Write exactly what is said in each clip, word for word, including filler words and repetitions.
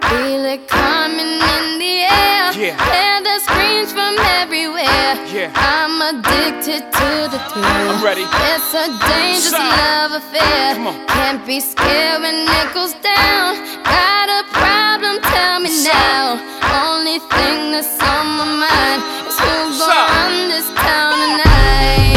Feel it coming in the air. Yeah. Hear the screams from everywhere. Yeah. I'm addicted to the thrill. I'm ready. It's a dangerous Side. love affair. Come on. Can't be scared when it goes down. Got a problem? Tell me Side. now. Only thing that's on my mind is who's gonna Side. run this town tonight.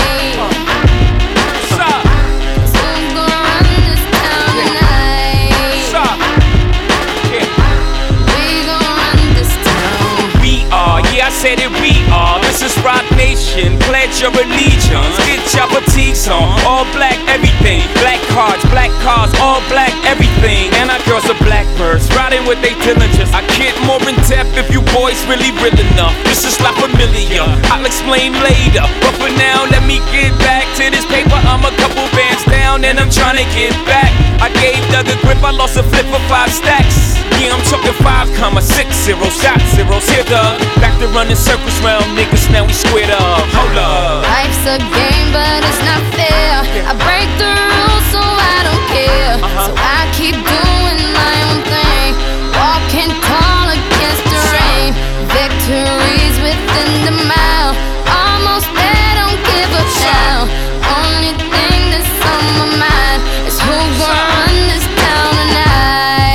Stop. Is who's gonna run this town tonight? Stop. Yeah. We gon' run this town. We are, yeah, I said it, we are. This is Rock Nation, pledge your allegiance. Get your fatigues on, all black everything. Black cards, black cars, all black everything. And our girls are blackbirds, riding with they diligence. I get more in depth if you boys really real enough. This is La Familia, I'll explain later. But for now, let me get back to this paper. I'm a couple bands down and I'm trying to get back. I gave Doug a grip, I lost a flip for five stacks. Yeah, I'm talking five comma six zero, shot zeros. Here, Doug, back to running circles round niggas, now we squared up. Hold up. Life's a game, but it's not fair. I break the rules, so I don't care. So I keep doing my own thing, walking tall against the rain. Victories within the mile, almost there, don't give up now. Only thing that's on my mind is who's gonna run this town tonight.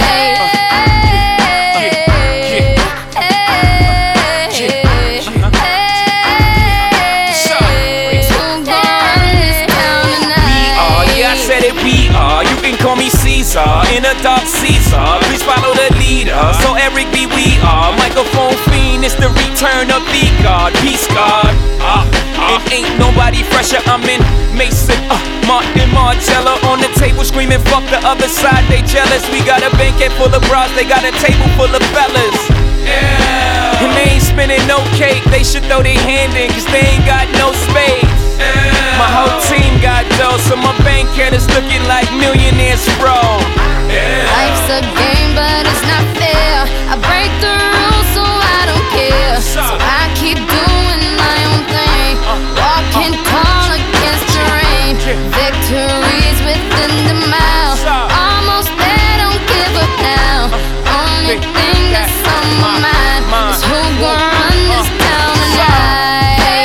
We are, you can call me Caesar, in a dark Caesar. Please follow the leader. So Eric B, we are microphone fiend. It's the return of the God, peace God. Uh, uh, it ain't nobody fresher. I'm in Mason, uh, Martin Margiela on the table screaming, fuck the other side. They jealous. We got a banquet full of bras. They got a table full of fellas. Yeah. And they ain't spinning no cake. They should throw their hand in, cause they ain't got no space. Yeah. My whole team got dough, so my bank account is looking like millionaires, bro. Yeah. Life's a game, but it's not fair. I break the rules, so I don't care. So I keep doing my own thing, walking tall against the rain. Victories within the mile, almost there, don't give up now. Only thing that's on my mind is who's gonna run this town tonight.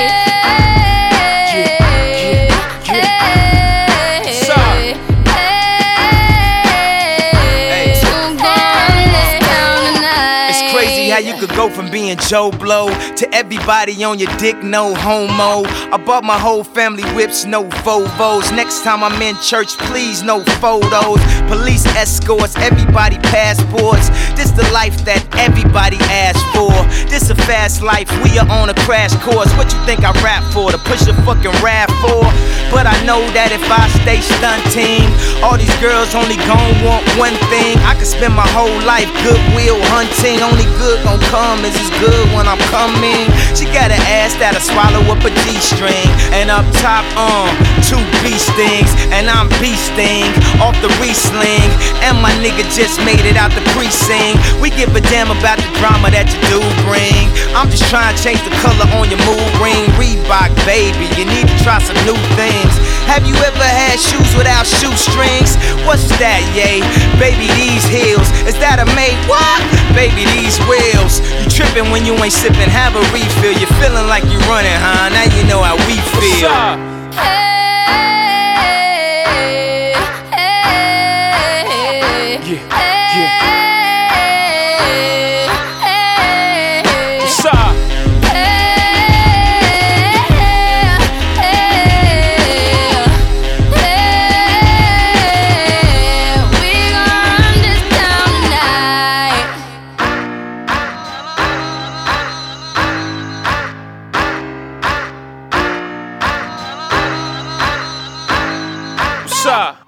How you could go from being Joe Blow to everybody on your dick, no homo. I bought my whole family whips, no Volvos. Next time I'm in church, please, no photos. Police escorts, everybody passports. This the life that everybody asks for. This a fast life, we are on a crash course. What you think I rap for? To push a fucking rap for? But I know that if I stay stunting, all these girls only gon' want one thing. I could spend my whole life goodwill hunting. Only good gon' come is as good when I'm coming. She got an ass that'll swallow up a G-string. And up top, um, two beast things. And I'm beasting off the re-sling. And my nigga just made it out the precinct. We give a damn about the drama that you do bring. I'm just trying to change the color on your mood ring. Reebok, baby, you need to try some new things. Have you ever had shoes without shoestrings? What's that, yay? Baby, these heels, is that a made what? Baby, these wheels. You tripping when you ain't sipping, have a refill. You're feeling like you're running, huh? Now you know how we feel. Hey, hey, Yeah, hey, yeah. hey, What's up? What's up?